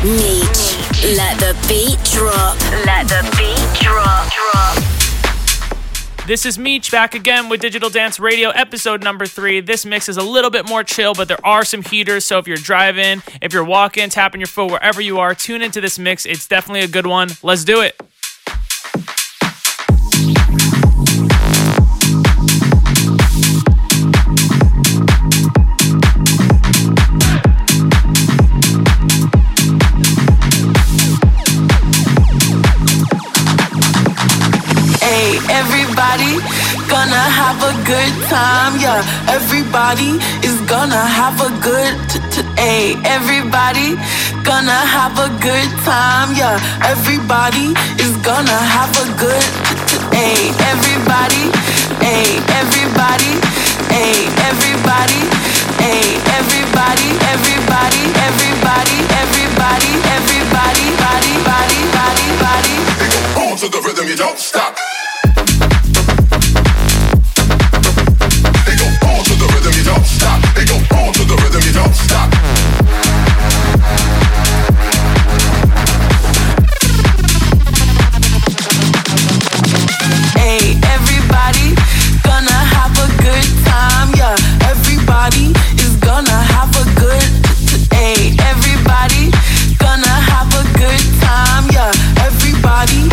Meech. Let the beat drop. Let the beat drop. This is Meech back again with Digital Dance Radio episode number 3. This mix is a little bit more chill, but there are some heaters. So if you're driving, if you're walking, tapping your foot, wherever you are, tune into this mix. It's definitely a good one. Let's do it. Everybody gonna have a good time, yeah. Everybody is gonna have a good everybody gonna have a good time, yeah. Everybody is gonna have a good everybody, everybody, everybody, everybody, everybody, everybody, everybody, everybody, body. On to the rhythm, you don't stop. Don't stop. They go on to the rhythm, you don't stop. Hey, everybody gonna have a good time, yeah. Everybody is gonna have a good everybody gonna have a good time, yeah. Everybody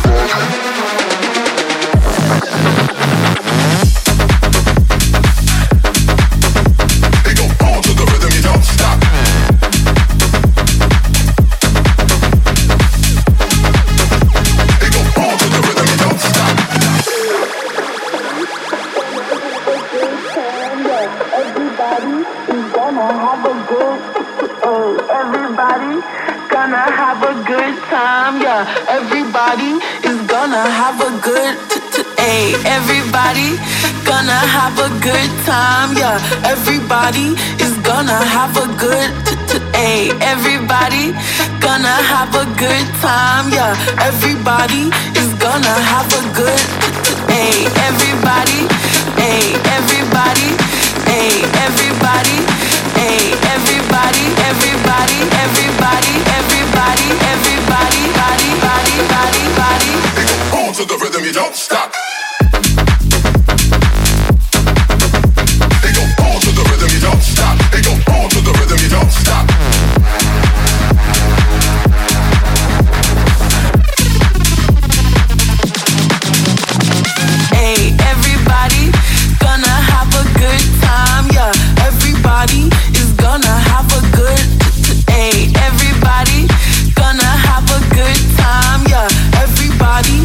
Everybody is gonna have a good everybody gonna have a good time, yeah. Everybody is gonna have a good everybody gonna have a good time, yeah. Everybody is gonna have a good everybody, everybody, everybody, everybody, everybody, everybody, everybody, body. On to the rhythm, you don't stop. They go on to the rhythm, you don't stop. They go on to the rhythm, you don't stop. Hey, everybody gonna have a good time, yeah. Everybody is gonna have a good everybody gonna have a good time, yeah. Everybody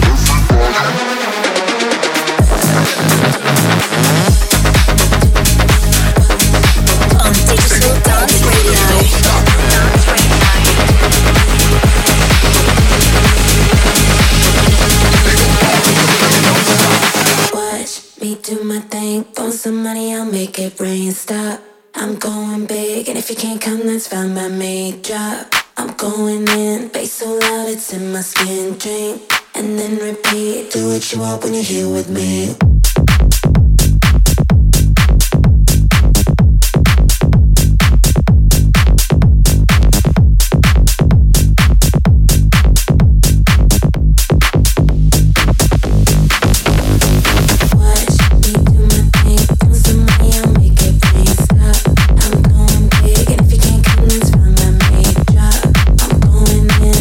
On Digital Dance Radio. Watch me do my thing, throw some money, I'll make it rain. Stop, I'm going big, and if you can't come, that's fine by me. Drop, I'm going in, bass so loud it's in my skin. Drink, and then repeat, do what you want when you're here with me.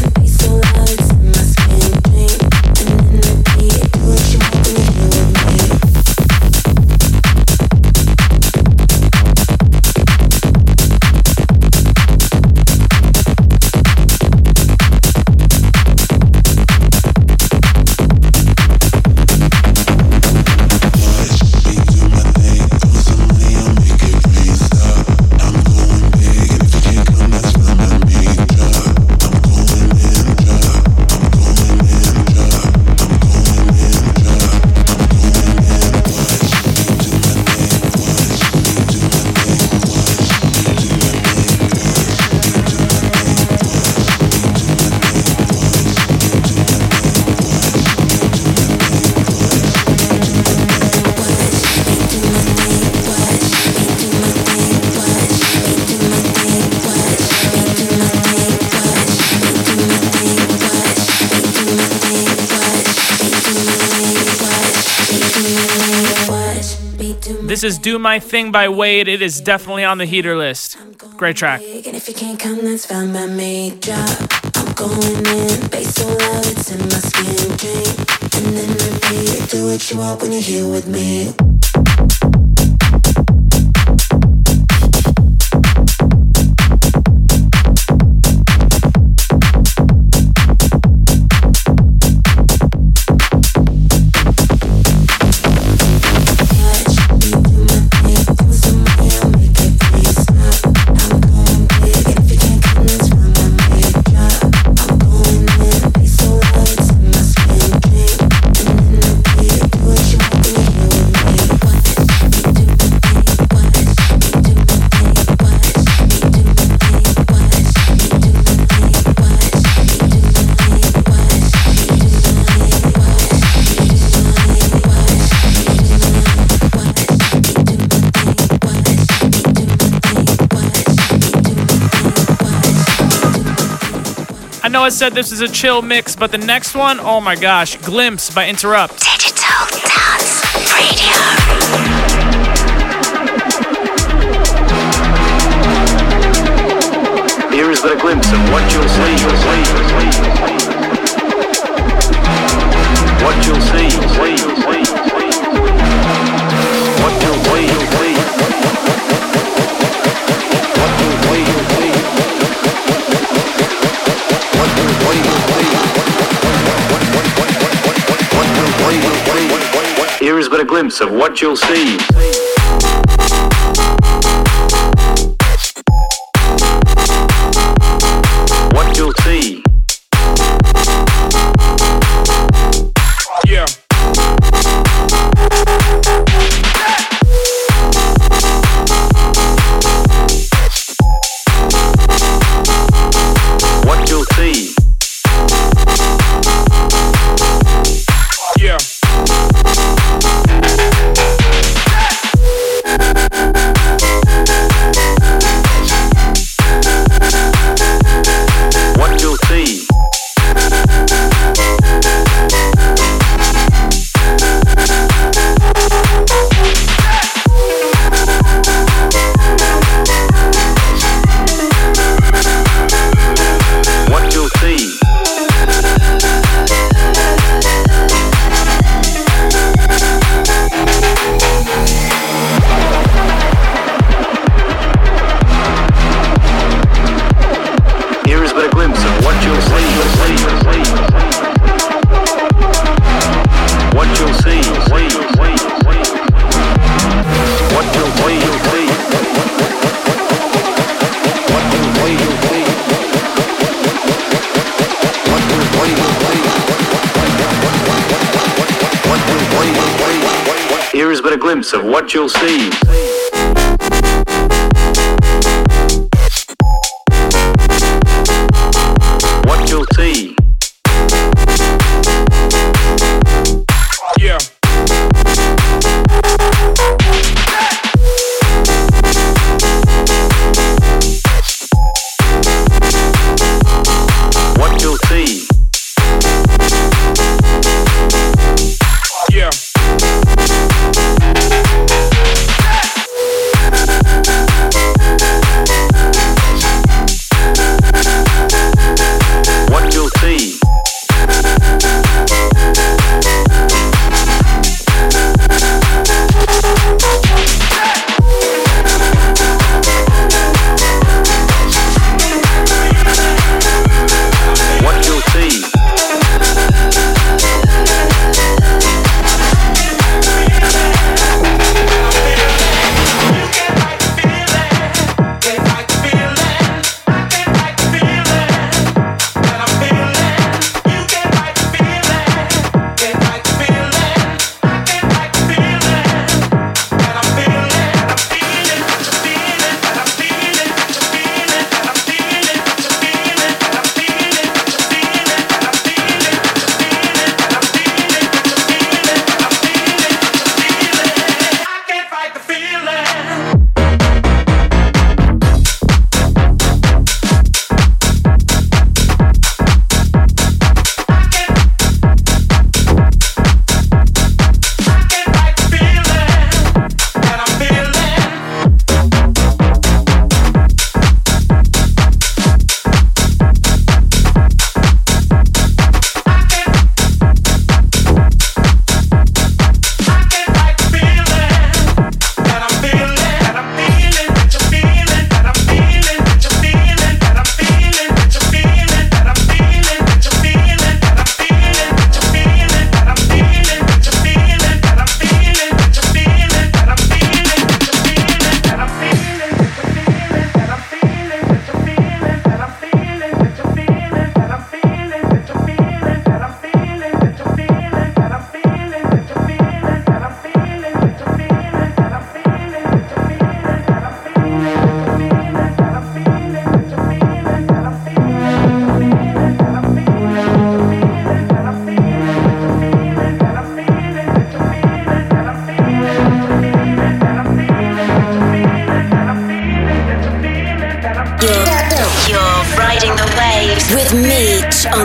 What you want when you're here with me? is Do My Thing by Wade. It is definitely on the heater list. Great track. And if you can't come, that's fine by me. Drop, I'm going in. Bass so loud, it's in my skin. Drink, and then repeat. Do what you want when you're here with me. I know I said this is a chill mix, but the next one, oh my gosh, Glimpse by Interrupt. Digital Dance Radio. Here is but a glimpse of what you'll see. What you'll see. What you'll see. Here is but a glimpse of what you'll see. What you'll see. Yeah. What you'll see. Yeah. What you'll see. What you'll see. Here is but a glimpse of what you'll see. What you'll see. What you'll see. What you'll see. Here is but a glimpse of what you'll see. What you'll see. Yeah. What you'll see. Yeah.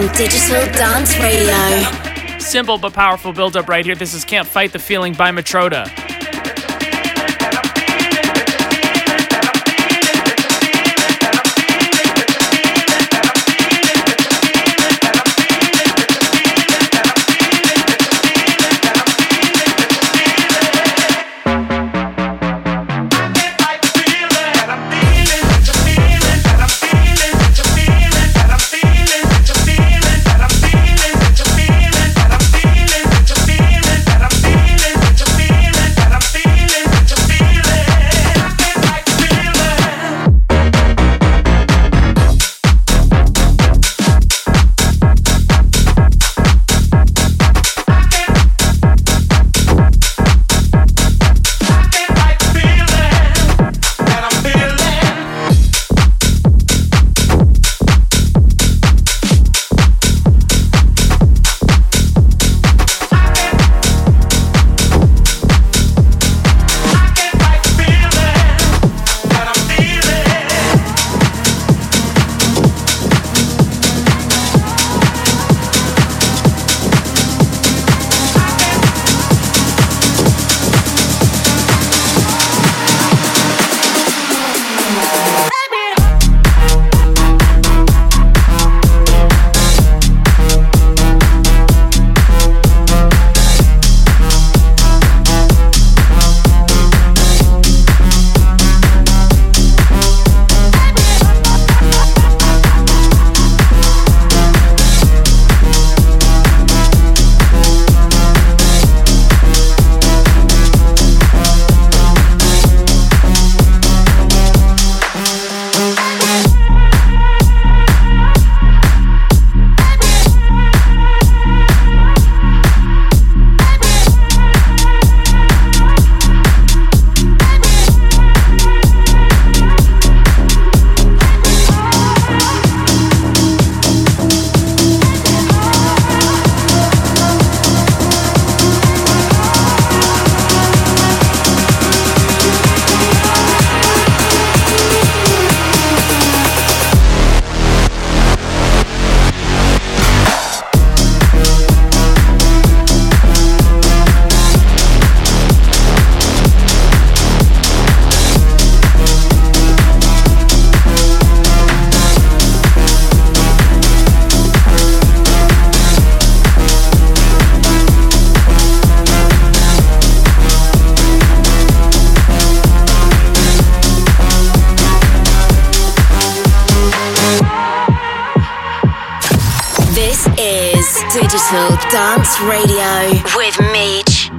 Digital Dance Radio. Simple but powerful build-up right here. This is Can't Fight the Feeling by Matroda. Digital Dance Radio with Meech.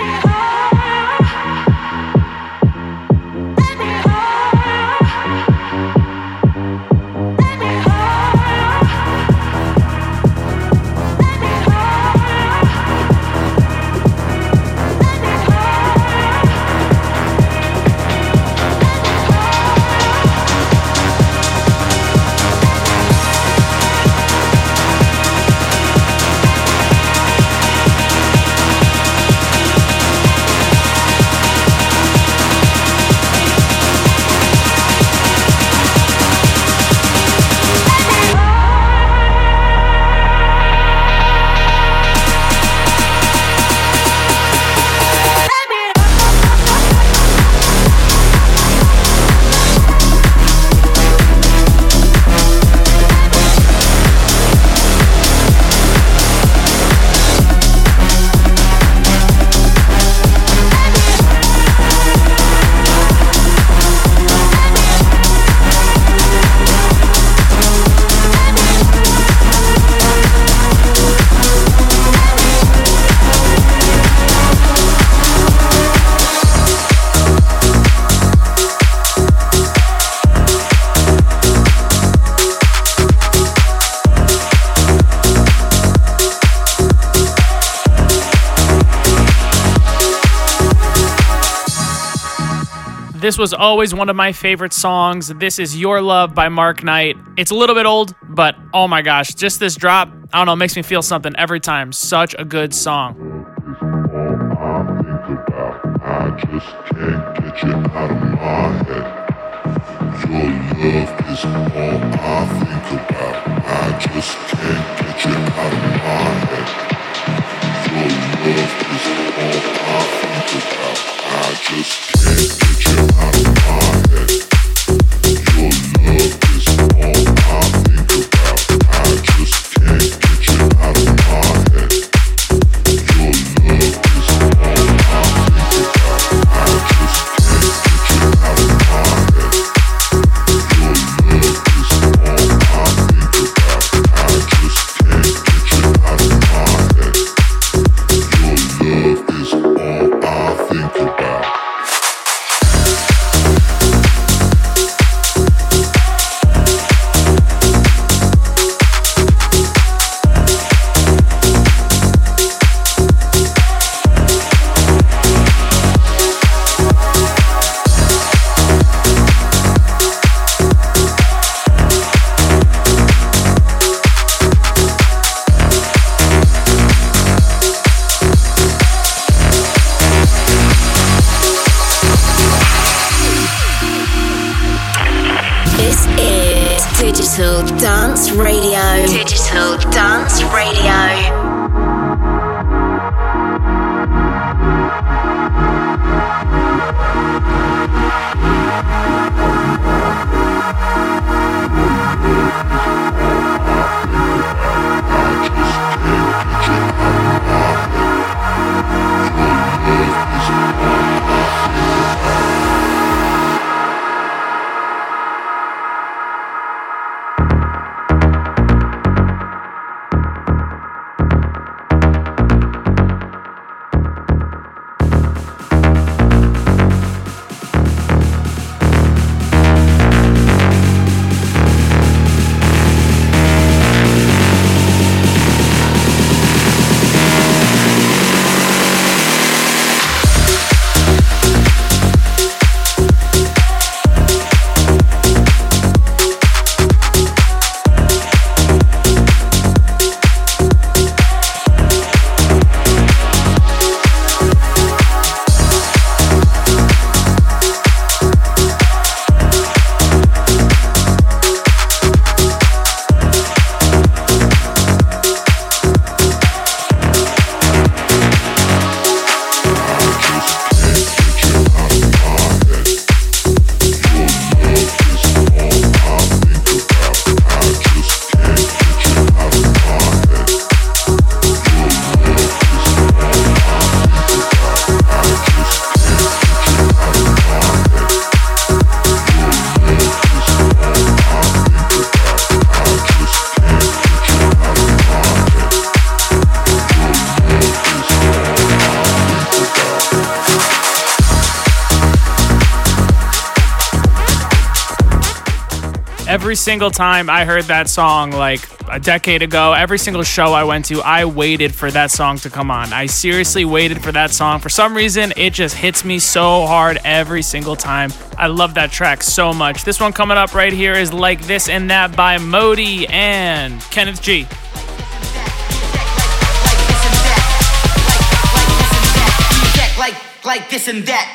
This was always one of my favorite songs. This is Your Love by Mark Knight. It's a little bit old, but oh my gosh, just this drop, I don't know, makes me feel something every time. Such a good song. I just can't get you out of my head. Your love is all I think about. Digital Dance Radio. Digital Dance Radio. Every single time I heard that song, like a decade ago, every single show I went to, I waited for that song to come on. I seriously waited for that song. For some reason, it just hits me so hard every single time. I love that track so much. This one coming up right here is Like This and That by Modi and Kenneth G. Like this and that.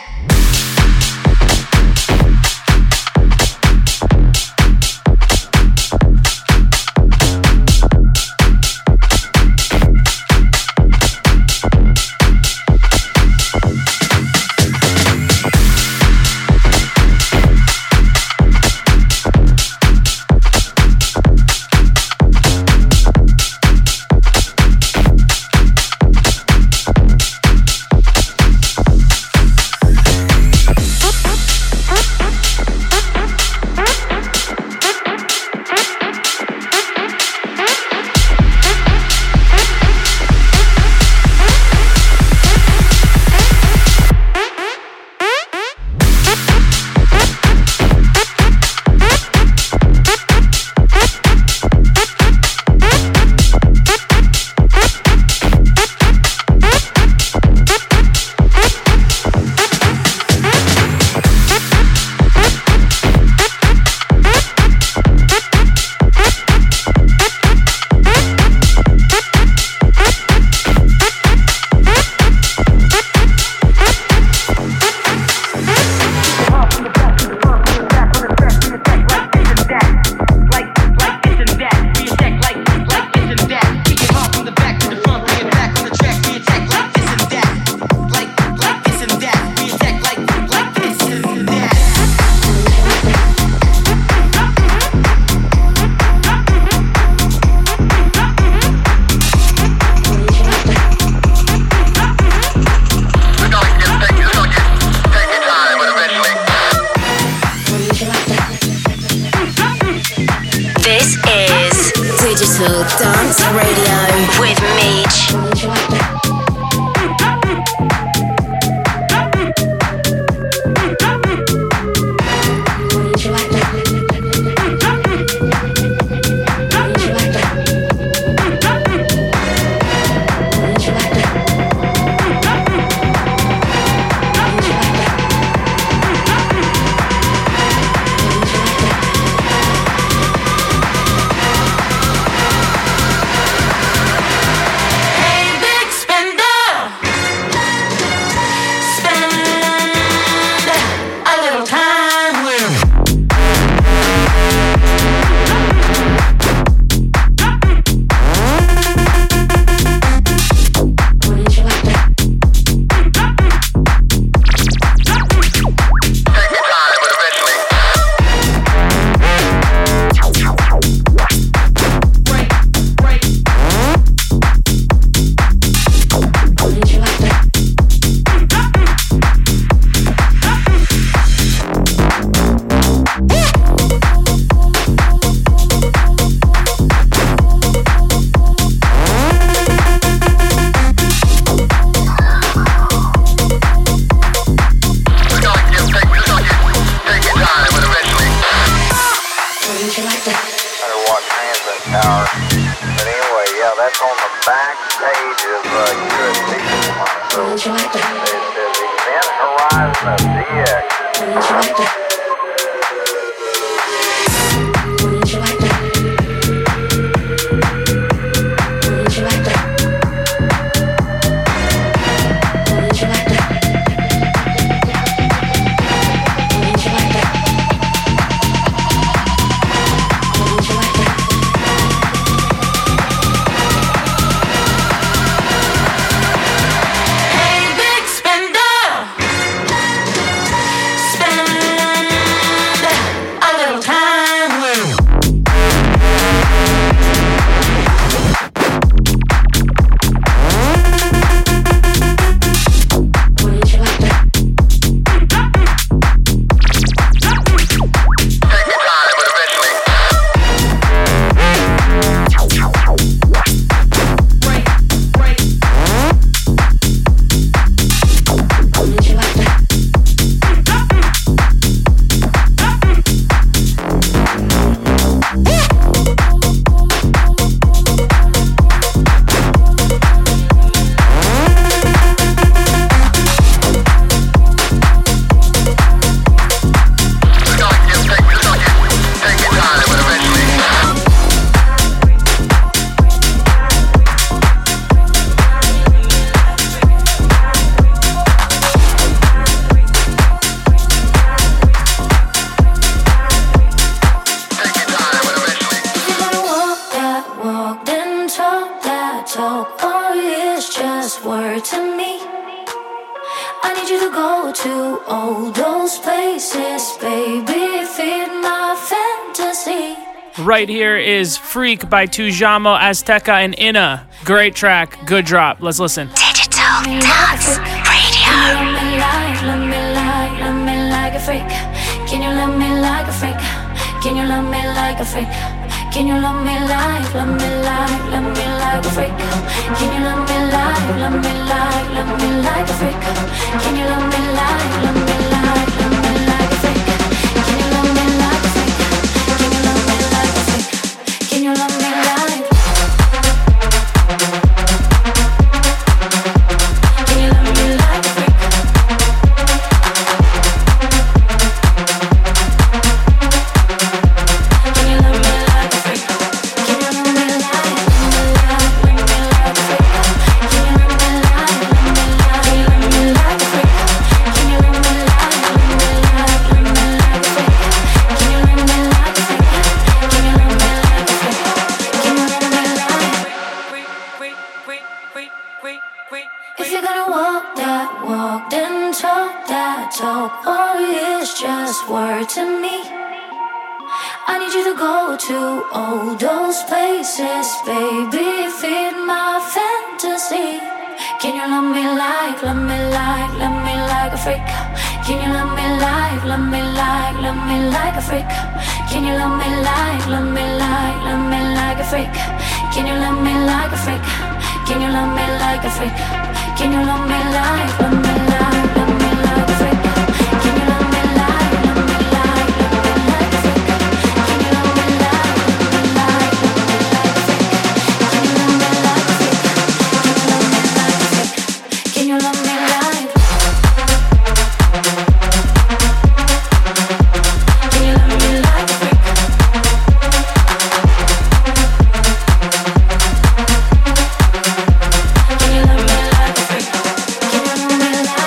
on the back page of USB. So it says Event Horizon of DX. Right here is Freak by Tujamo, Azteca, and Inna. Great track, good drop. Let's listen. Digital Dance Radio. Love me like a freak. Can you love me like a freak? Can you love me like a freak? Can you love me like a freak? Can you love me like a freak? Can you love me like a freak? Can you love me like a freak? Can you love me like a freak? Can you love me like? Can you love me like a freak? Can you love me like a freak? Can you love me like a freak? Can you love me like a freak? Can you love me like a freak? Can you love me like a freak? Can you love me like a freak? If you're gonna walk that walk, then talk that talk, or it's just word to me. I need you to go to all those places, baby, feed my fantasy. Can you love me like a freak? Can you love me like a freak? Can you love me like a freak? Can you love me like a freak? Can you love me like a freak? Can you love me like a freak? Can you love me like a freak? Can you love me like a freak? Can you love me like a freak? Can you love me like? Can you love me like a freak? Can you love me like?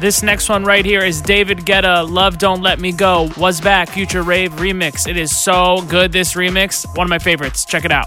This next one right here is David Guetta, Love Don't Let Me Go, Was Back, Future Rave remix. It is so good, this remix. One of my favorites. Check it out.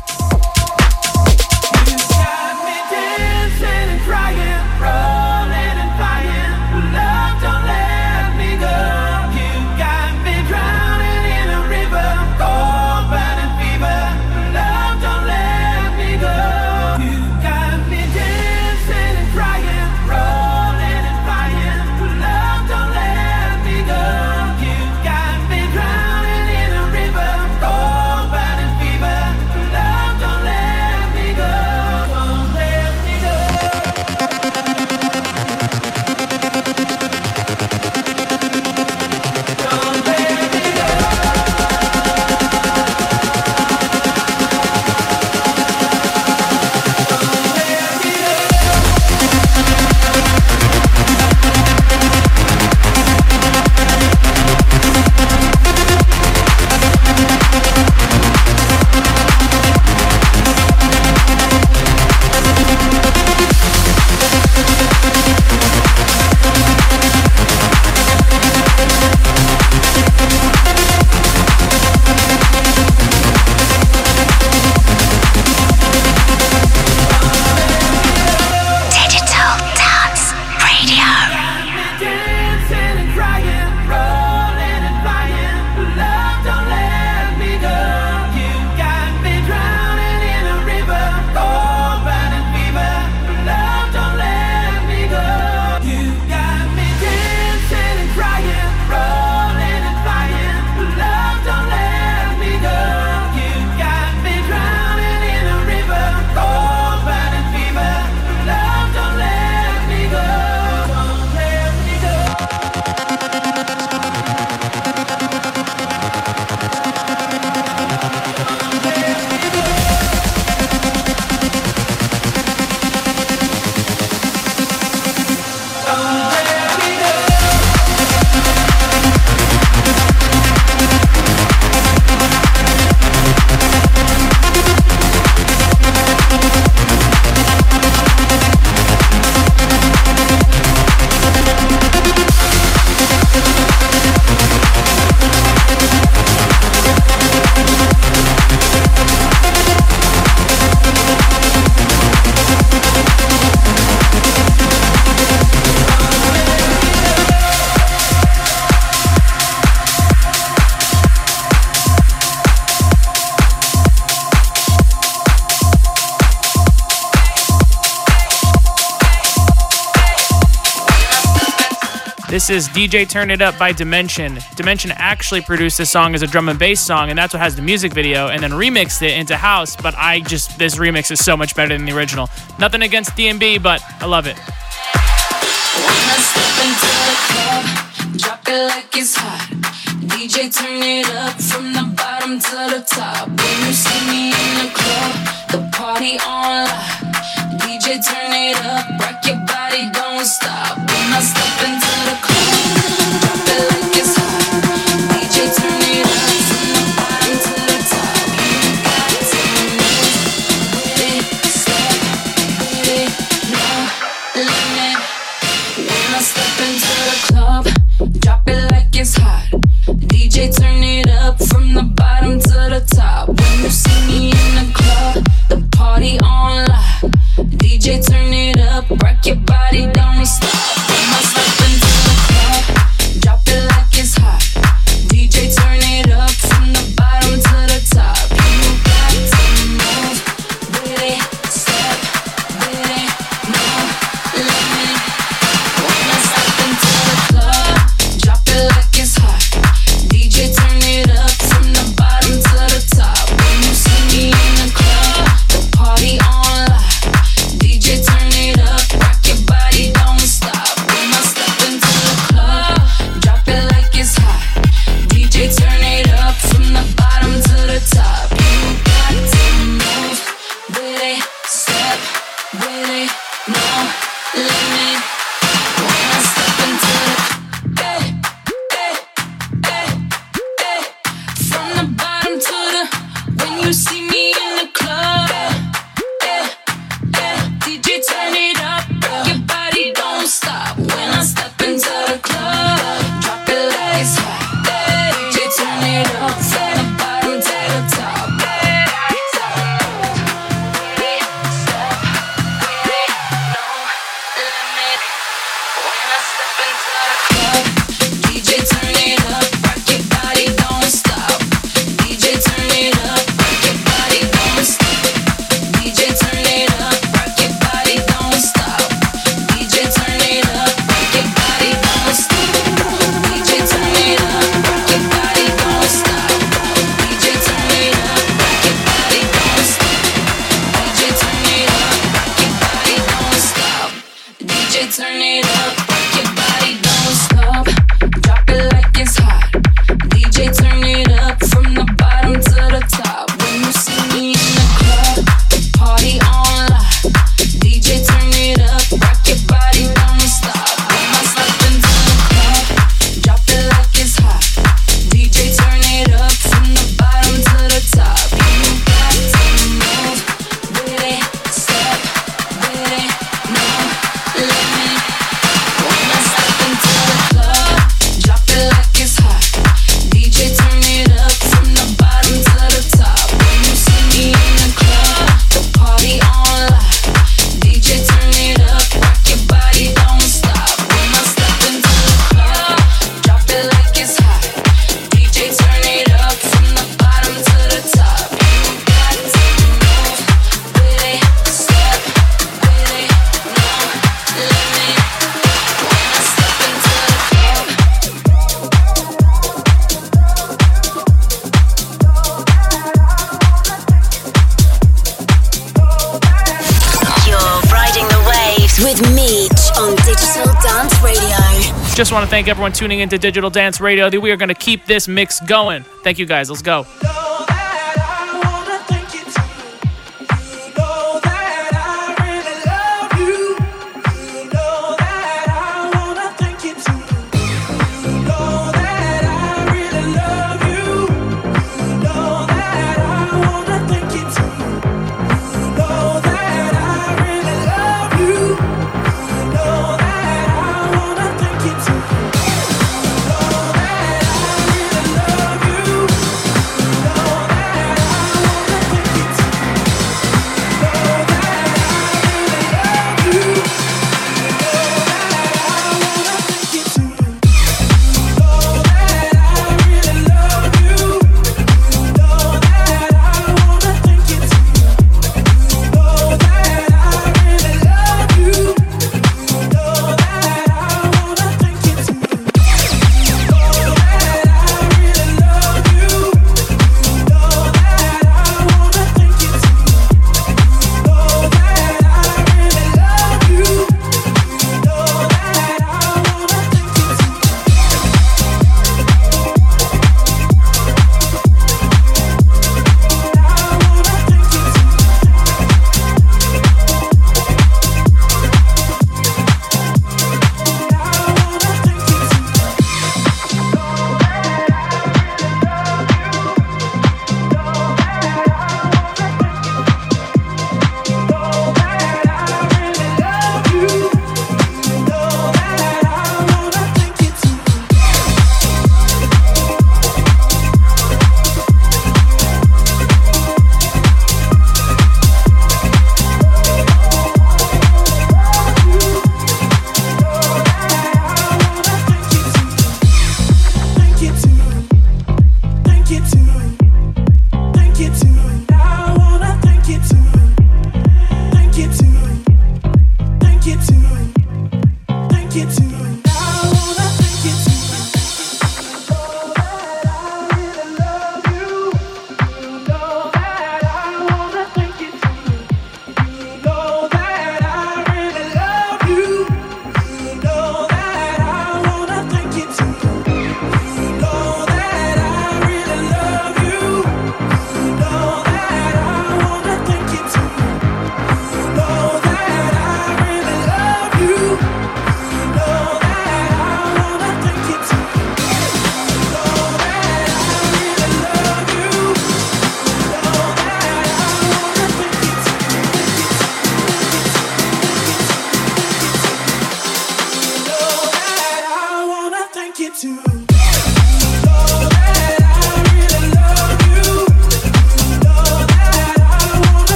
This is DJ Turn It Up by Dimension. Dimension actually produced this song as a drum and bass song, and that's what has the music video, and then remixed it into house, but this remix is so much better than the original. Nothing against D&B, but I love it. When I step into the club, drop it like it's hot. DJ turn it up from the bottom to the top. When you see me in the club, the party on live. DJ turn it up, rock your body, don't stop. When I step into the club, drop it like it's hot. DJ turn it up from the bottom to the top. You got to move with it, step with it, no limit. When I step into the club, drop it like it's hot. DJ turn it up from the bottom to the top. When you see me in the club, the party on live. DJ turn it up, rock your body, don't stop. When I step into the club, drop it like it's hot. DJ turn it up from the bottom to the top. You got to move with it, step with it, no limit. When I step into the club, drop it like it's hot. DJ turn it up from the bottom to the top. When you see me in the club, the party on live. DJ turn turn it up. Rock your body, don't stop. Drop it like it's hot. DJ, turn it up from the bottom to the top. When you see me in the club, the party online. DJ, turn it up. Rock your body, don't stop. When I step into the club, drop it like it's hot. DJ, turn it up from the bottom to the top. You got to move with it, step with it, no limit. When I step into the club, drop it like it's hot. DJ, turn it up from the bottom to the top. When you see me in the club, the party online. DJ, turn it up, rock your body, don't stop. When I step into the club, drop it like it's hot. DJ, turn it up from the bottom to the top. You got to move with it, step with it, no limit. When I step into the club. You're riding the waves with Meech on Digital Dance Radio. Just want to thank everyone tuning into Digital Dance Radio. We are going to keep this mix going. Thank you guys. Let's go. You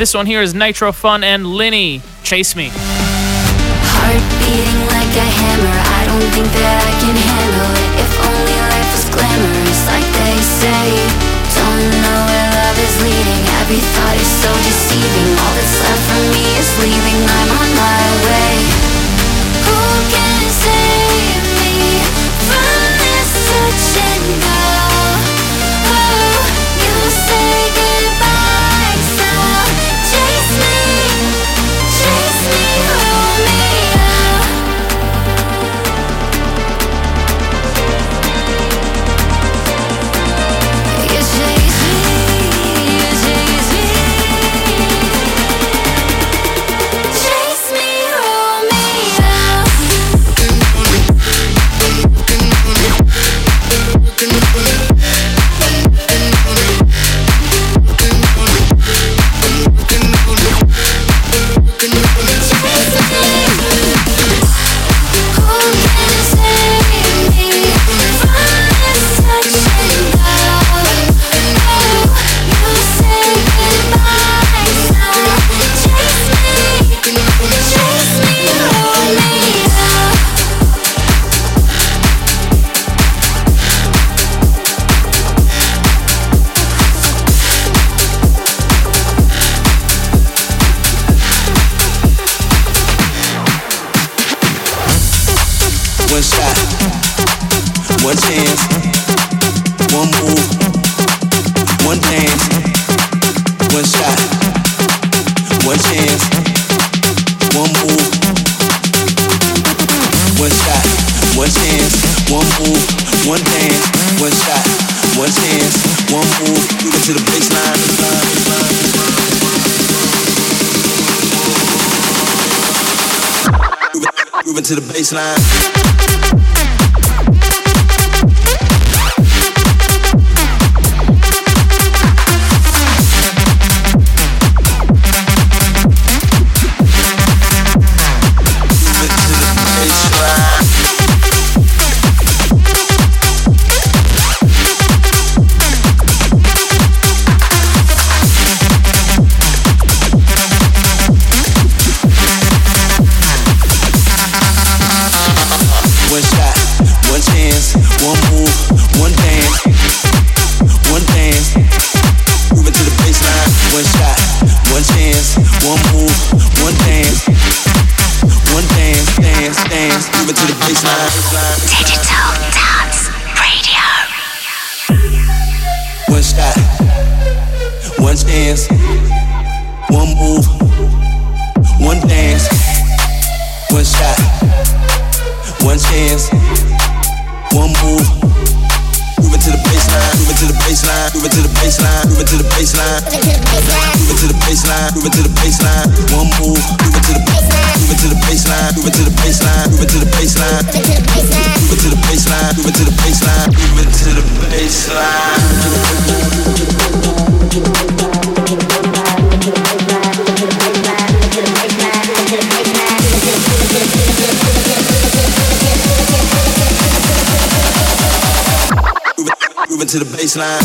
This one here is Nitro Fun and Linny, Chase Me. Heart beating like a hammer, I don't think that I can handle it. If only life was glamorous like they say. Don't know where love is leading, every thought is so deceiving. All that's left for me is leaving, I'm on my way. Who can save me from this touch and go? Oh, you say goodbye, so chase me, Romeo. You chase me, One shot, one chance, one move, one dance. One shot, one chance, one move. One shot, one chance, one move, one dance. One shot, one chance, one move. Move it to the baseline. Move it to the baseline. One shot, one chance, one move, one dance, one dance. Move it to the baseline. One shot, one chance, one move, one dance, one dance, dance, dance. Move it to the baseline. Digital Dance Radio. One shot, one chance, one move, one dance. One shot, one chance, one move. Move it to the baseline, move it to the baseline, move it to the baseline, move it to the baseline, move it to the baseline, move it to the baseline, one move. Move it to the baseline, move it to the baseline, move it to the baseline, move it to the baseline, move it to the baseline, move it to the baseline, move it to the baseline. Moving to the baseline.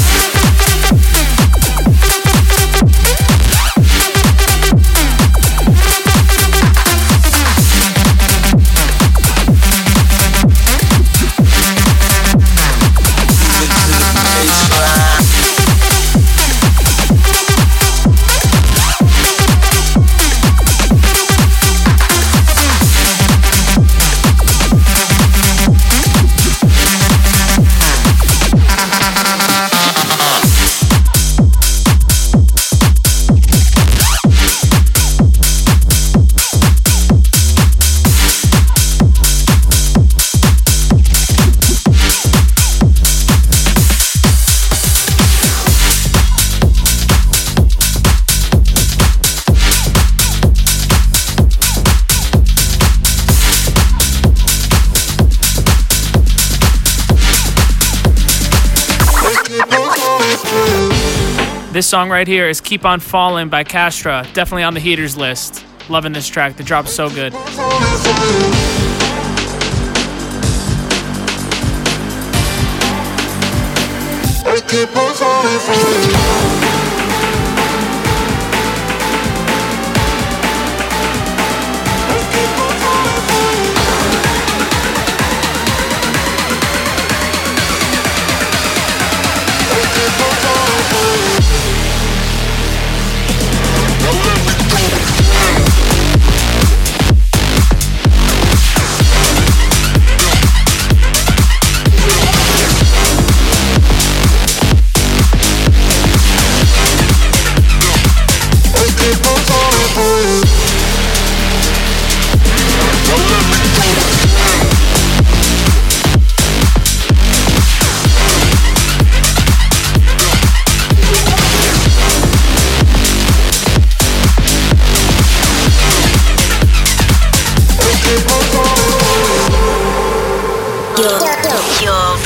This song right here is Keep On Falling by Castra. Definitely on the heaters list. Loving this track. The drop's so good.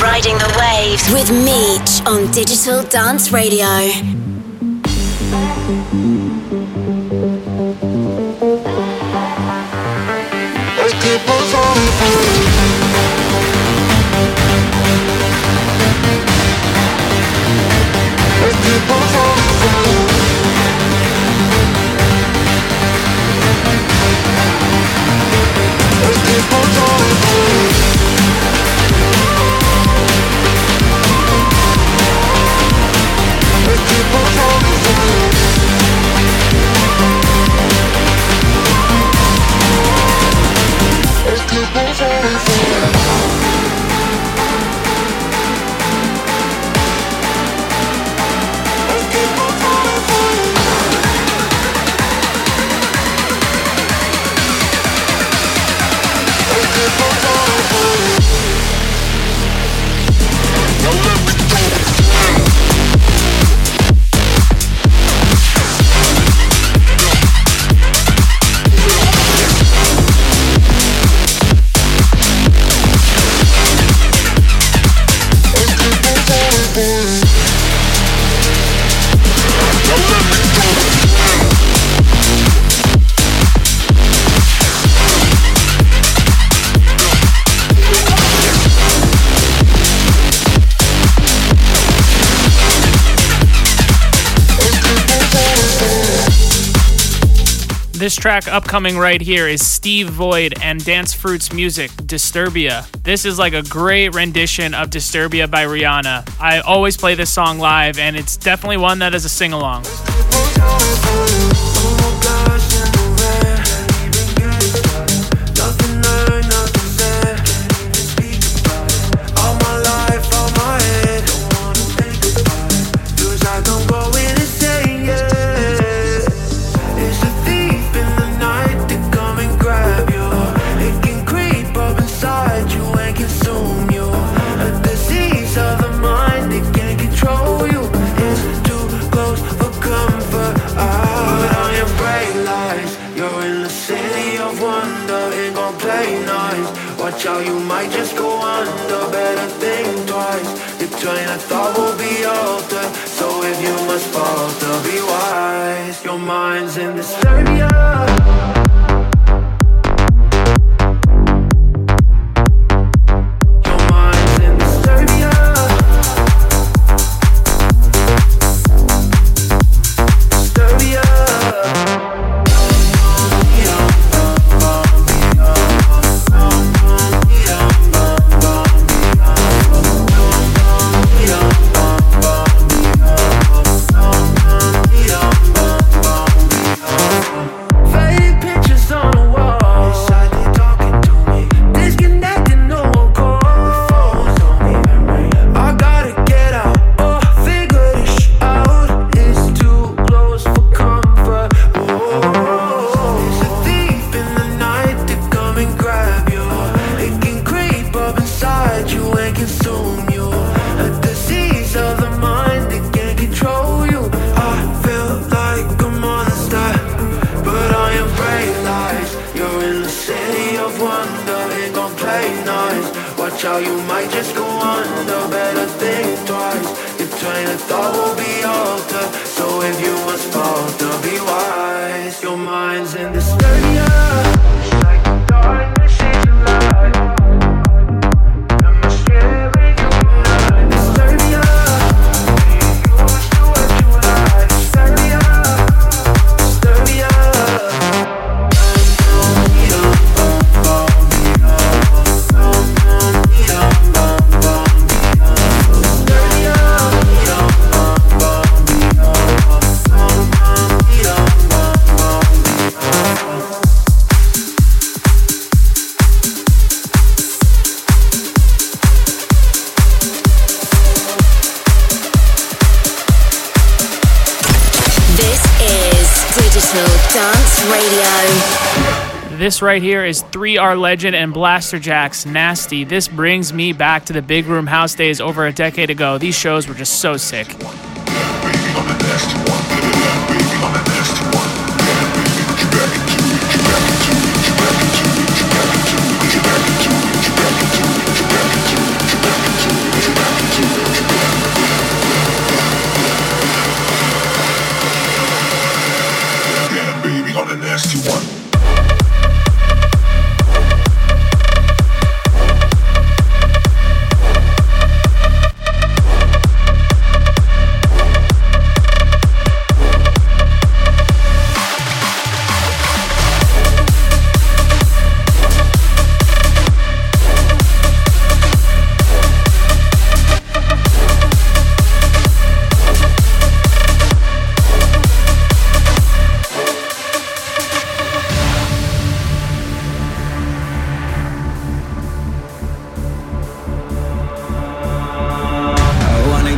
Riding the waves with Meech on Digital Dance Radio. Let's keep on falling. Let's keep on falling. Let's keep on falling. Let's keep on falling. Let's keep on falling. This track upcoming right here is Steve Void and Dance Fruits music, Disturbia. This is like a great rendition of Disturbia by Rihanna. I always play this song live, and it's definitely one that is a sing-along. How you might just go under, better think twice. Your train of thought will be altered, so if you must falter, be wise. Your mind's in disturbia. How you might just go under, better think twice. Your train of thought will be altered, so if you must falter, be wise. Your mind's in disturbia. It's like the darkness is your light. Am I scaring you tonight? Disturbia. Being used to what you like. Disturbia. Disturbia. Dance Radio. This right here is 3R Legend and Blaster Jack's Nasty. This brings me back to the Big Room House days over a decade ago. These shows were just so sick.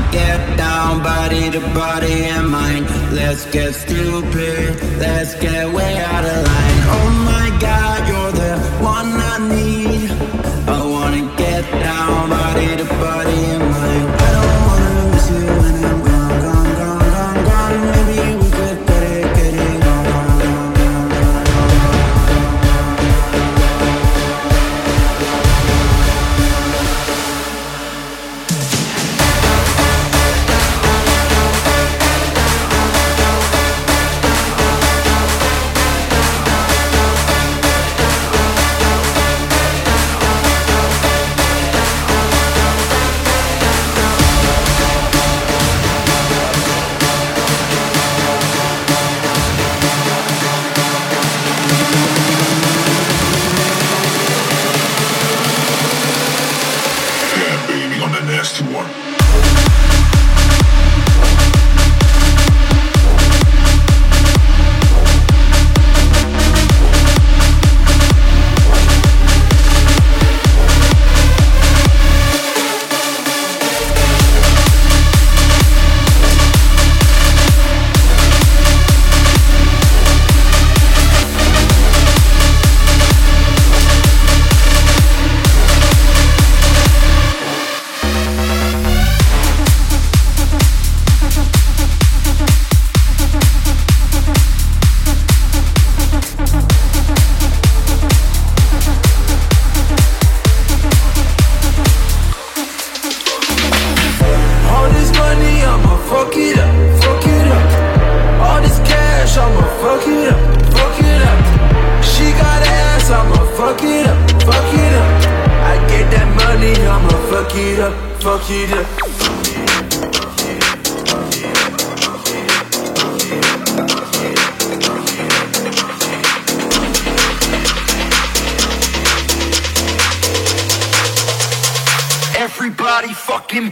get down, body to body and mind. Let's get stupid, let's get way out of line. Oh my God, you're the one I need. I wanna get down, body to body and mind. I don't wanna miss you when I'm gone, gone, gone, gone, gone. Maybe we could get it on, on, on, on, on. Everybody fucking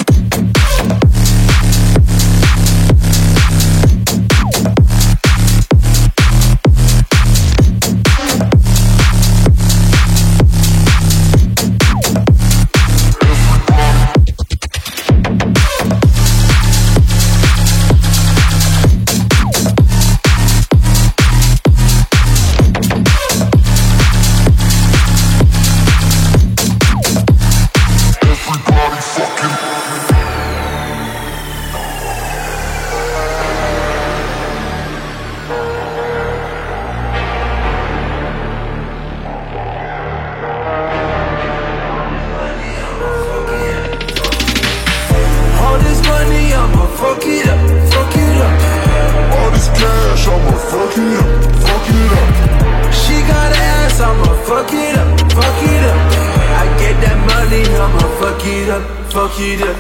fuck it up.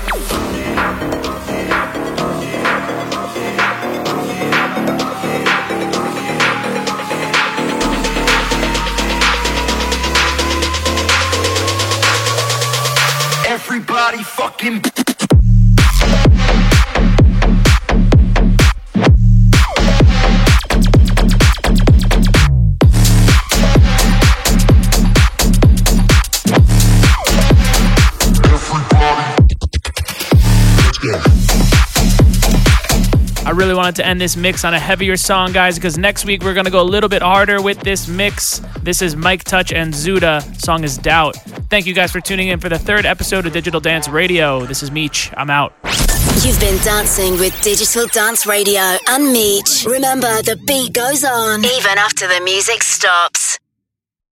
Everybody fucking I really wanted to end this mix on a heavier song, guys, because next week we're going to go a little bit harder with this mix. This is Mike Touch and Zuda. Song is Doubt. Thank you guys for tuning in for the third episode of Digital Dance Radio. This is Meech. I'm out. You've been dancing with Digital Dance Radio and Meech. Remember, the beat goes on even after the music stops.